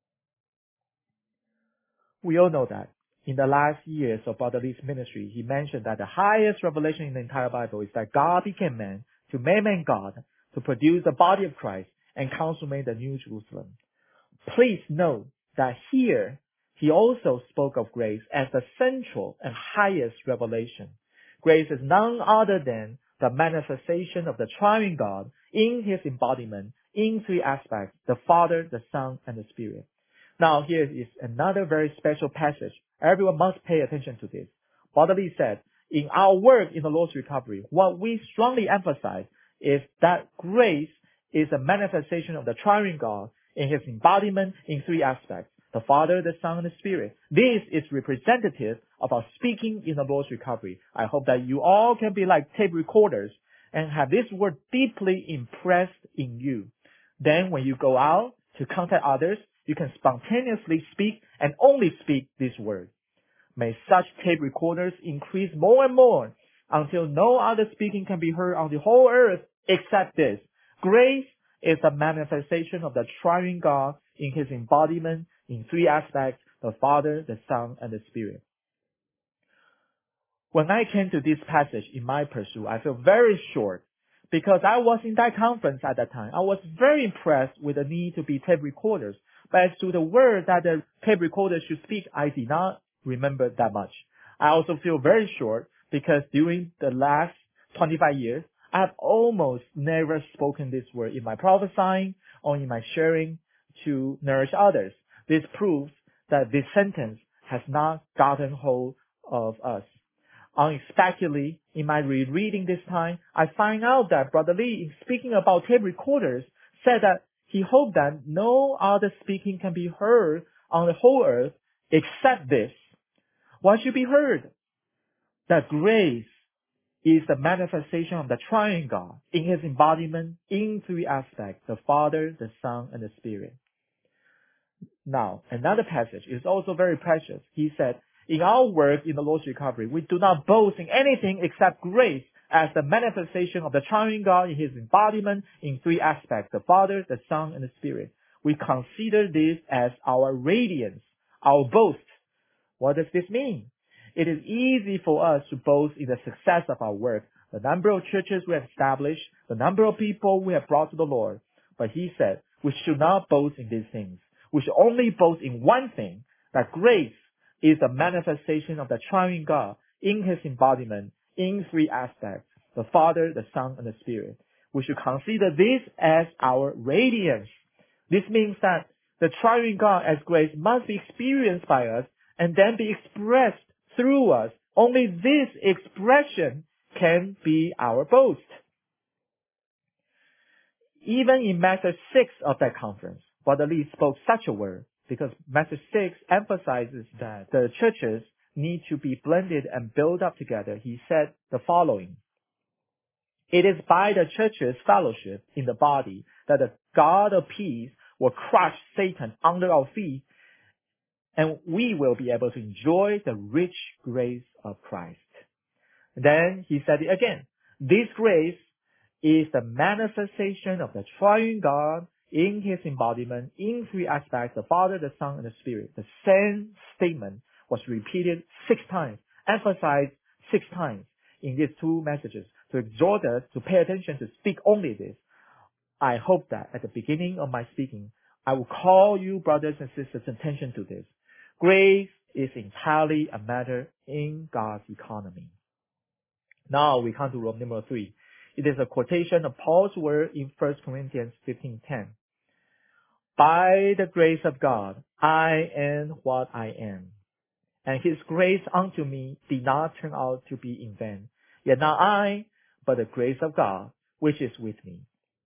We all know that in the last years of Brother Lee's ministry, he mentioned that the highest revelation in the entire Bible is that God became man to make man God, to produce the body of Christ and consummate the New Jerusalem. Please note that here he also spoke of grace as the central and highest revelation. Grace is none other than the manifestation of the triune God in his embodiment in three aspects, the Father, the Son, and the Spirit. Now here is another very special passage. Everyone must pay attention to this. Brother Lee said, in our work in the Lord's recovery, what we strongly emphasize is that grace is a manifestation of the triune God in his embodiment in three aspects, the Father, the Son, and the Spirit. This is representative of our speaking in the Lord's recovery. I hope that you all can be like tape recorders and have this word deeply impressed in you. Then when you go out to contact others, you can spontaneously speak and only speak this word. May such tape recorders increase more and more until no other speaking can be heard on the whole earth except this. Grace is a manifestation of the triune God in his embodiment in three aspects, the Father, the Son, and the Spirit. When I came to this passage in my pursuit, I feel very short because I was in that conference at that time. I was very impressed with the need to be tape recorders. But as to the word that the tape recorders should speak, I did not remember that much. I also feel very short because during the last twenty-five years, I have almost never spoken this word in my prophesying or in my sharing to nourish others. This proves that this sentence has not gotten hold of us. Unexpectedly, in my rereading this time, I find out that Brother Lee, in speaking about tape recorders, said that he hoped that no other speaking can be heard on the whole earth except this. What should be heard? That grace is the manifestation of the triune God in his embodiment in three aspects, the Father, the Son, and the Spirit. Now, another passage is also very precious. He said, in our work in the Lord's recovery, we do not boast in anything except grace as the manifestation of the triune God in his embodiment in three aspects, the Father, the Son, and the Spirit. We consider this as our radiance, our boast. What does this mean? It is easy for us to boast in the success of our work, the number of churches we have established, the number of people we have brought to the Lord. But he said, we should not boast in these things. We should only boast in one thing, that grace is the manifestation of the triune God in his embodiment in three aspects, the Father, the Son, and the Spirit. We should consider this as our radiance. This means that the triune God as grace must be experienced by us and then be expressed through us. Only this expression can be our boast. Even in Message six of that conference, Brother Lee spoke such a word because Message six emphasizes that the churches need to be blended and built up together. He said the following: it is by the church's fellowship in the body that the God of peace will crush Satan under our feet, and we will be able to enjoy the rich grace of Christ. Then he said it again. This grace is the manifestation of the triune God in his embodiment in three aspects, the Father, the Son, and the Spirit. The same statement was repeated six times, emphasized six times in these two messages to exhort us to pay attention, to speak only this. I hope that at the beginning of my speaking, I will call you brothers and sisters attention to this. Grace is entirely a matter in God's economy. Now we come to Rome number three. It is a quotation of Paul's word in First Corinthians fifteen ten. By the grace of God, I am what I am. And his grace unto me did not turn out to be in vain. Yet not I, but the grace of God, which is with me.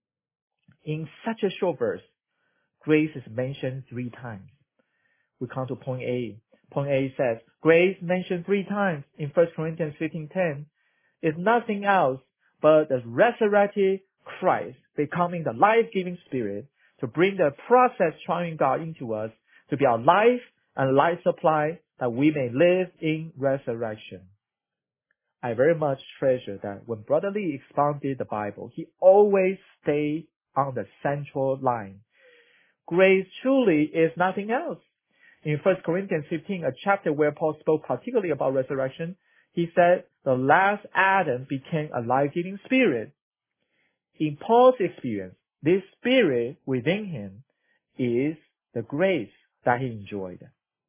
In such a short verse, grace is mentioned three times. We come to point A. Point A says, grace mentioned three times in First Corinthians fifteen ten is nothing else but the resurrected Christ becoming the life-giving Spirit to bring the process triune God into us to be our life and life supply that we may live in resurrection. I very much treasure that when Brother Lee expounded the Bible, he always stayed on the central line. Grace truly is nothing else. In First Corinthians fifteen, a chapter where Paul spoke particularly about resurrection, he said the last Adam became a life-giving spirit. In Paul's experience, this spirit within him is the grace that he enjoyed.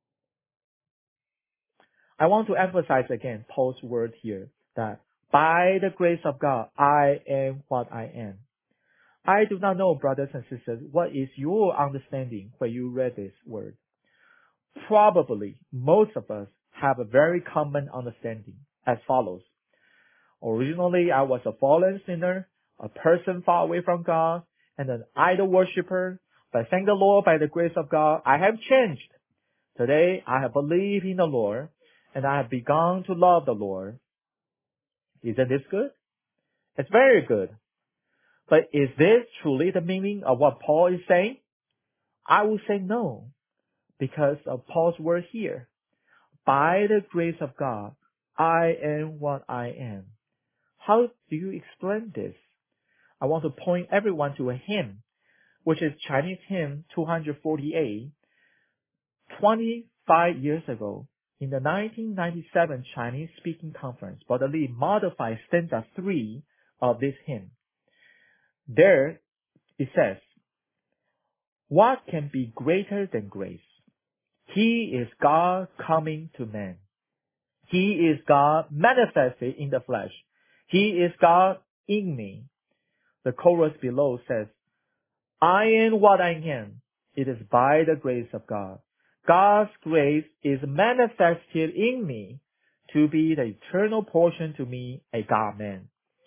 I want to emphasize again Paul's word here that by the grace of God, I am what I am. I do not know, brothers and sisters, what is your understanding when you read this word. Probably most of us have a very common understanding as follows. Originally, I was a fallen sinner, a person far away from God, and an idol worshiper. But thank the Lord, by the grace of God, I have changed. Today, I have believed in the Lord, and I have begun to love the Lord. Isn't this good? It's very good. But is this truly the meaning of what Paul is saying? I will say no, because of Paul's word here. By the grace of God, I am what I am. How do you explain this? I want to point everyone to a hymn, which is Chinese hymn two forty-eight. twenty-five years ago, in the nineteen ninety-seven Chinese Speaking Conference, Brother Lee modified stanza three of this hymn. There, it says, what can be greater than grace? He is God coming to man. He is God manifested in the flesh. He is God in me. The chorus below says, I am what I am. It is by the grace of God. God's grace is manifested in me to be the eternal portion to me, a God-man.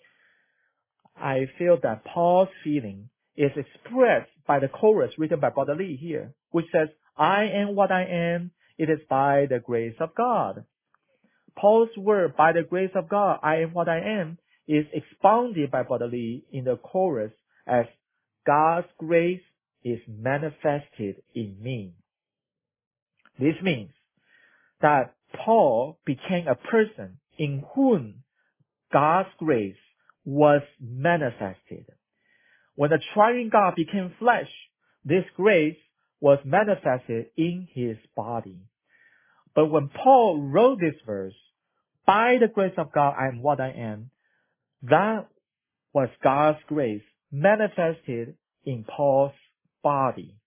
I feel that Paul's feeling is expressed by the chorus written by Brother Lee here, which says, I am what I am. It is by the grace of God. Paul's word, by the grace of God, I am what I am, is expounded by Brother Lee in the chorus as God's grace is manifested in me. This means that Paul became a person in whom God's grace was manifested. When the triune God became flesh, this grace was manifested in his body. But when Paul wrote this verse, by the grace of God, I am what I am, that was God's grace manifested in Paul's body.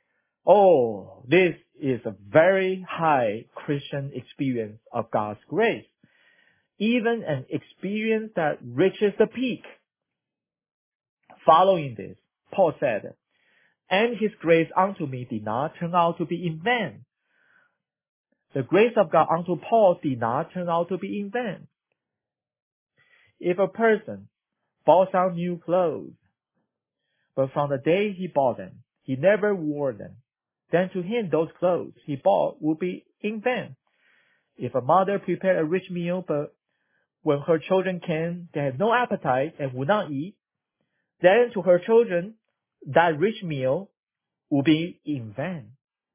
Oh, this is a very high Christian experience of God's grace. Even an experience that reaches the peak. Following this, Paul said, and his grace unto me did not turn out to be in vain. The grace of God unto Paul did not turn out to be in vain. If a person bought some new clothes, but from the day he bought them, he never wore them, then to him those clothes he bought would be in vain. If a mother prepared a rich meal, but when her children came, they had no appetite and would not eat, then to her children that rich meal would be in vain.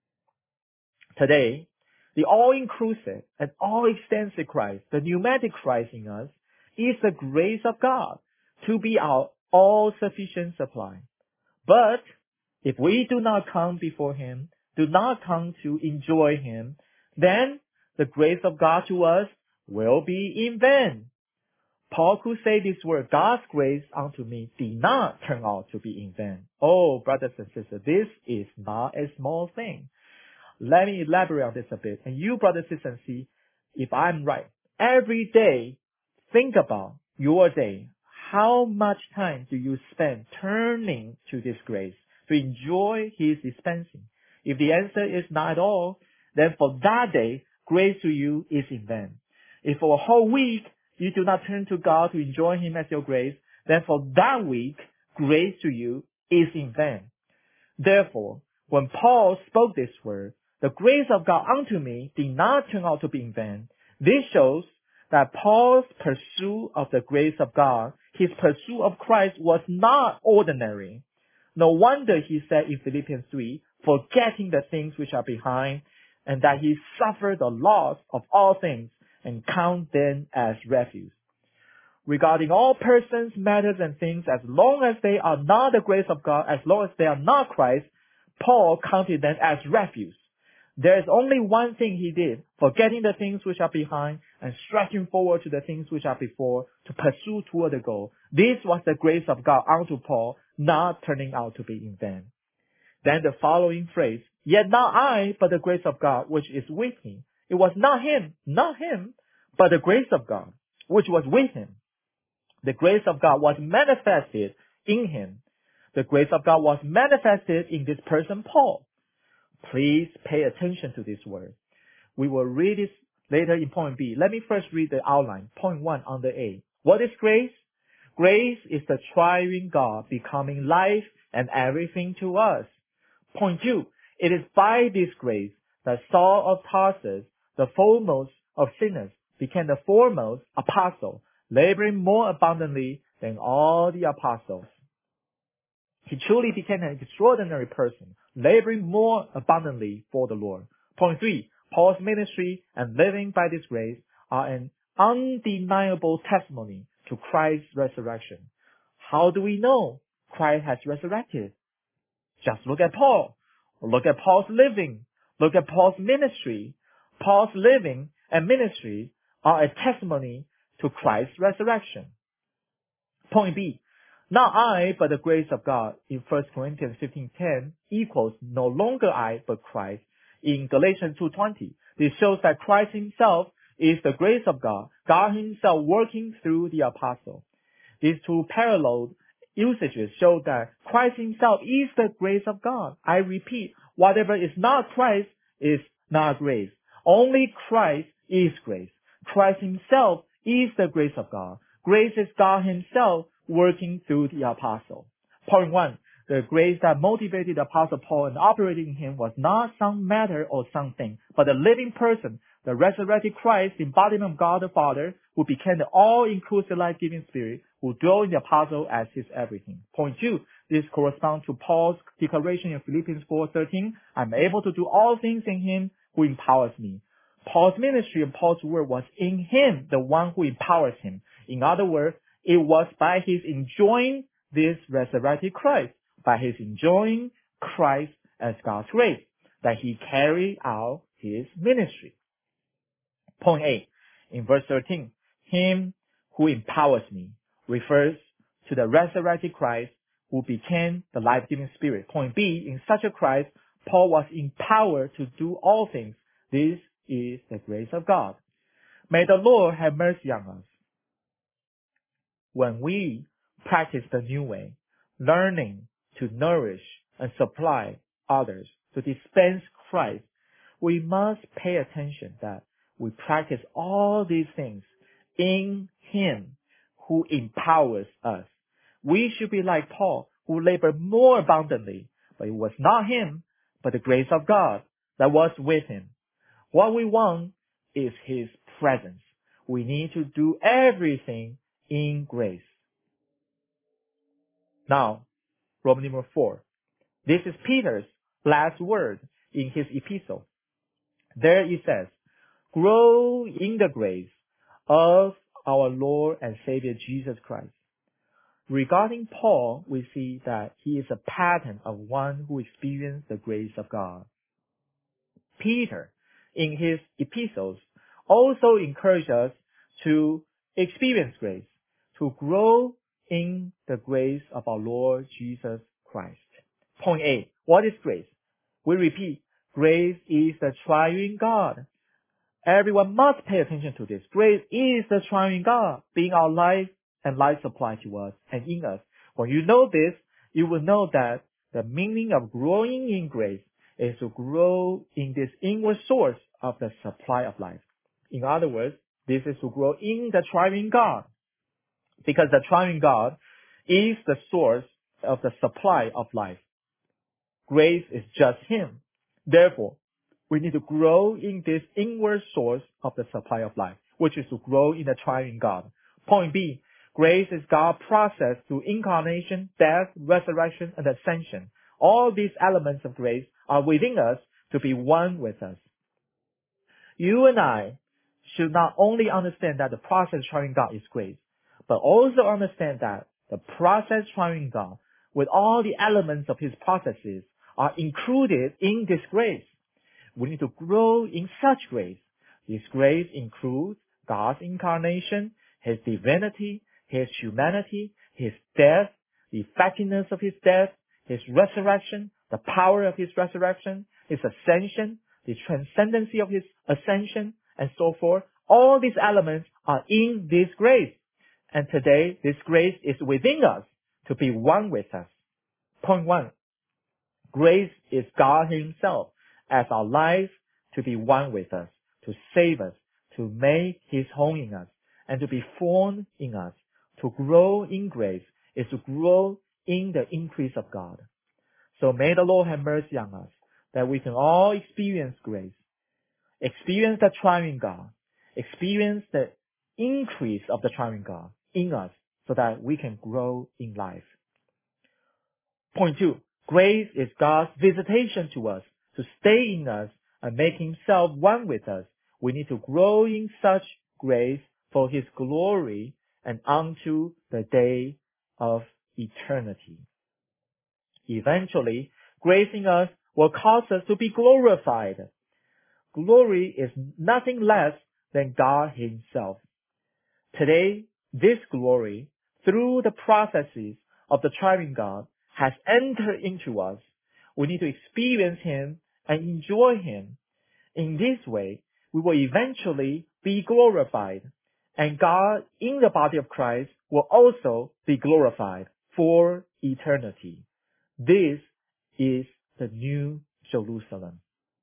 Today, the all-inclusive and all-extensive Christ, the pneumatic Christ in us, is the grace of God to be our all-sufficient supply. But if we do not come before Him, do not come to enjoy Him, then the grace of God to us will be in vain. Paul could say this word, God's grace unto me did not turn out to be in vain. Oh, brothers and sisters, this is not a small thing. Let me elaborate on this a bit. And you, brothers and sisters, see if I'm right. Every day, think about your day. How much time do you spend turning to this grace to enjoy His dispensing? If the answer is not at all, then for that day, grace to you is in vain. If for a whole week, you do not turn to God to enjoy Him as your grace, then for that week, grace to you is in vain. Therefore, when Paul spoke this word, the grace of God unto me did not turn out to be in vain. This shows that Paul's pursuit of the grace of God, his pursuit of Christ, was not ordinary. No wonder he said in Philippians three, forgetting the things which are behind, and that he suffered the loss of all things and count them as refuse. Regarding all persons, matters, and things, as long as they are not the grace of God, as long as they are not Christ, Paul counted them as refuse. There is only one thing he did, forgetting the things which are behind and stretching forward to the things which are before to pursue toward the goal. This was the grace of God unto Paul, not turning out to be in vain. Then the following phrase, yet not I, but the grace of God, which is with me. It was not him, not him, but the grace of God, which was with him. The grace of God was manifested in him. The grace of God was manifested in this person, Paul. Please pay attention to this word. We will read this later in point B. Let me first read the outline. Point one under A. What is grace? Grace is the triune God becoming life and everything to us. Point two. It is by this grace that Saul of Tarsus, the foremost of sinners, became the foremost apostle, laboring more abundantly than all the apostles. He truly became an extraordinary person, laboring more abundantly for the Lord. Point three, Paul's ministry and living by this grace are an undeniable testimony to Christ's resurrection. How do we know Christ has resurrected? Just look at Paul. Look at Paul's living. Look at Paul's ministry. Paul's living and ministry are a testimony to Christ's resurrection. Point B. Not I, but the grace of God in First Corinthians fifteen ten equals no longer I, but Christ in Galatians two twenty. This shows that Christ himself is the grace of God, God himself working through the apostle. These two parallel usages show that Christ himself is the grace of God. I repeat, whatever is not Christ is not grace. Only Christ is grace. Christ himself is the grace of God. Grace is God himself working through the apostle. Point one, The grace that motivated the Apostle Paul and operated in him was not some matter or something, but a living person, the resurrected Christ, embodiment of God the Father, who became the all-inclusive life-giving Spirit, who dwelt in the Apostle as his everything. Point two, this corresponds to Paul's declaration in Philippians four thirteen, I'm able to do all things in him who empowers me. Paul's ministry and Paul's word was in him, the one who empowers him. In other words, it was by his enjoying this resurrected Christ, by his enjoying Christ as God's grace, that he carried out his ministry. Point eight, in verse thirteen, him who empowers me refers to the resurrected Christ who became the life-giving Spirit. Point B, in such a Christ, Paul was empowered to do all things. This is the grace of God. May the Lord have mercy on us. When we practice the new way, learning to nourish and supply others, to dispense Christ, we must pay attention that we practice all these things in Him who empowers us. We should be like Paul, who labored more abundantly, but it was not him, but the grace of God that was with him. What we want is His presence. We need to do everything in grace. Now, Roman number four. This is Peter's last word in his epistle. There it says, grow in the grace of our Lord and Savior Jesus Christ. Regarding Paul, we see that he is a pattern of one who experienced the grace of God. Peter, in his epistles, also encouraged us to experience grace, to grow in the grace of our Lord Jesus Christ. Point eight. What is grace? We repeat, grace is the triune God. Everyone must pay attention to this. Grace is the triune God, being our life and life supply to us and in us. When you know this, you will know that the meaning of growing in grace is to grow in this inward source of the supply of life. In other words, this is to grow in the triune God, because the triune God is the source of the supply of life. Grace is just Him. Therefore, we need to grow in this inward source of the supply of life, which is to grow in the triune God. Point B, grace is God's process through incarnation, death, resurrection, and ascension. All these elements of grace are within us to be one with us. You and I should not only understand that the process triune God is grace, but also understand that the process triune God, with all the elements of His processes, are included in this grace. We need to grow in such grace. This grace includes God's incarnation, His divinity, His humanity, His death, the effectiveness of His death, His resurrection, the power of His resurrection, His ascension, the transcendency of His ascension, and so forth. All these elements are in this grace. And today, this grace is within us to be one with us. Point one. Grace is God Himself as our life to be one with us, to save us, to make His home in us, and to be formed in us. To grow in grace is to grow in the increase of God. So may the Lord have mercy on us, that we can all experience grace, experience the triune God, experience the increase of the triune God in us, so that we can grow in life. Point two, grace is God's visitation to us, to stay in us and make Himself one with us. We need to grow in such grace for His glory and unto the day of eternity. Eventually, grace in us will cause us to be glorified. Glory is nothing less than God Himself. Today, this glory, through the processes of the triune God, has entered into us. We need to experience Him and enjoy Him. In this way, we will eventually be glorified, and God in the body of Christ will also be glorified for eternity. This is the New Jerusalem.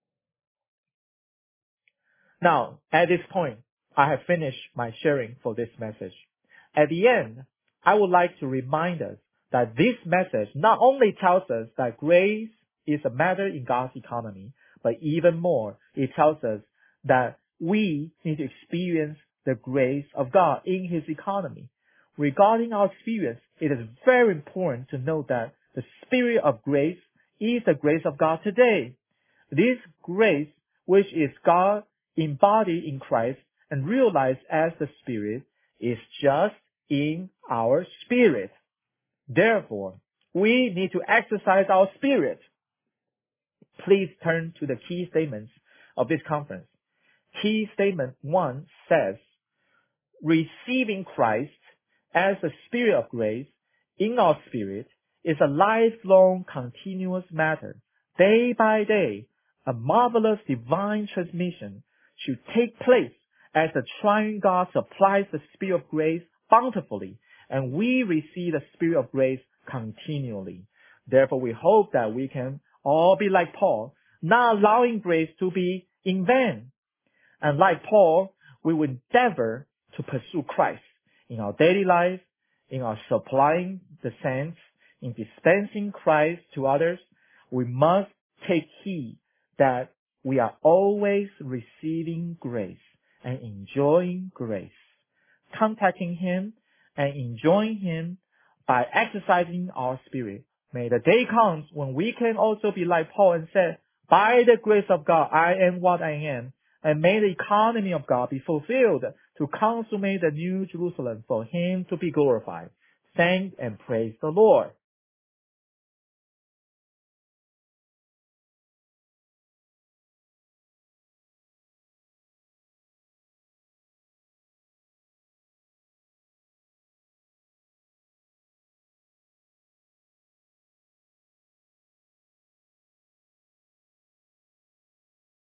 Now, at this point, I have finished my sharing for this message. At the end, I would like to remind us that this message not only tells us that grace is a matter in God's economy, but even more, it tells us that we need to experience the grace of God in His economy. Regarding our experience, it is very important to note that the Spirit of grace is the grace of God today. This grace, which is God embodied in Christ and realized as the Spirit, is just in our spirit. Therefore, we need to exercise our spirit. Please turn to the key statements of this conference. Key statement one says, receiving Christ as the Spirit of grace in our spirit is a lifelong continuous matter. Day by day, a marvelous divine transmission should take place as the triune God supplies the Spirit of grace bountifully, and we receive the Spirit of grace continually. Therefore, we hope that we can all be like Paul, not allowing grace to be in vain. And like Paul, we will endeavor to pursue Christ in our daily life, in our supplying the saints, in dispensing Christ to others. We must take heed that we are always receiving grace and enjoying grace, contacting Him and enjoying Him by exercising our spirit. May the day comes when we can also be like Paul and say, by the grace of God, I am what I am, and may the economy of God be fulfilled to consummate the new Jerusalem for Him to be glorified. Thank and praise the Lord.